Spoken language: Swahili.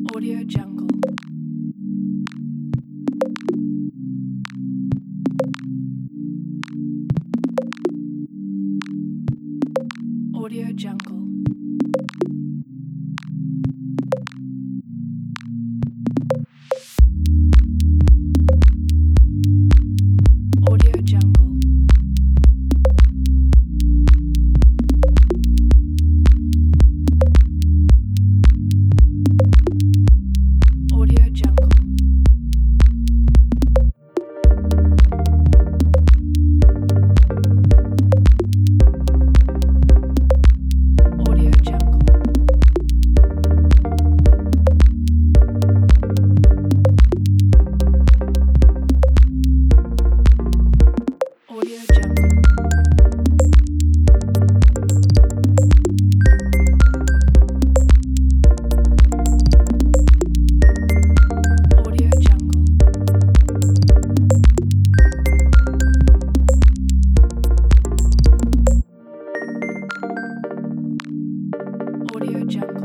Audio Jungle. Audio Jungle. Audio Jungle. Audio Jungle. Audio Jungle. Audio Jungle. Audio Jungle. Audio Jungle.